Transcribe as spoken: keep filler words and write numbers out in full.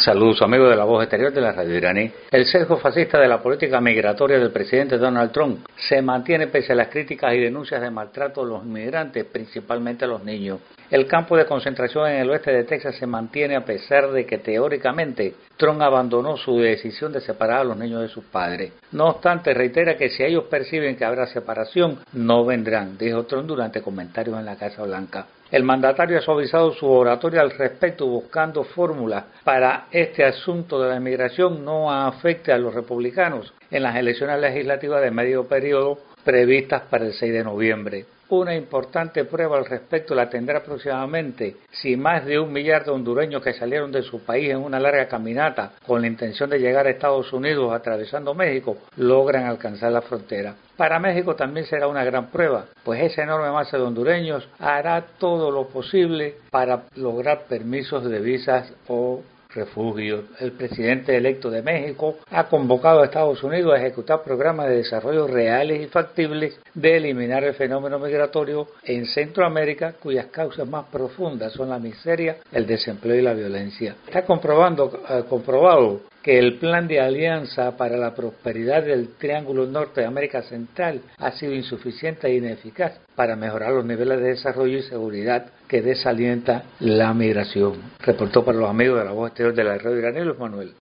Saludos, amigos de la voz exterior de la radio iraní. El sesgo fascista de la política migratoria del presidente Donald Trump se mantiene pese a las críticas y denuncias de maltrato a los inmigrantes, principalmente a los niños. El campo de concentración en el oeste de Texas se mantiene a pesar de que teóricamente Trump abandonó su decisión de separar a los niños de sus padres. No obstante, reitera que si ellos perciben que habrá separación, no vendrán, dijo Trump durante comentarios en la Casa Blanca. El mandatario ha suavizado su oratoria al respecto, buscando fórmulas para este asunto de la inmigración no afecte a los republicanos en las elecciones legislativas de medio periodo previstas para el seis de noviembre. Una importante prueba al respecto la tendrá próximamente si más de un millar de hondureños que salieron de su país en una larga caminata con la intención de llegar a Estados Unidos atravesando México logran alcanzar la frontera. Para México también será una gran prueba, pues esa enorme masa de hondureños hará todo lo posible para lograr permisos de visas o refugio. El presidente electo de México ha convocado a Estados Unidos a ejecutar programas de desarrollo reales y factibles de eliminar el fenómeno migratorio en Centroamérica, cuyas causas más profundas son la miseria, el desempleo y la violencia. Está comprobando, eh, comprobado que el plan de alianza para la prosperidad del Triángulo Norte de América Central ha sido insuficiente e ineficaz para mejorar los niveles de desarrollo y seguridad que desalienta la migración. Reportó para los amigos de la voz exterior de la radio iraní, Luis Manuel.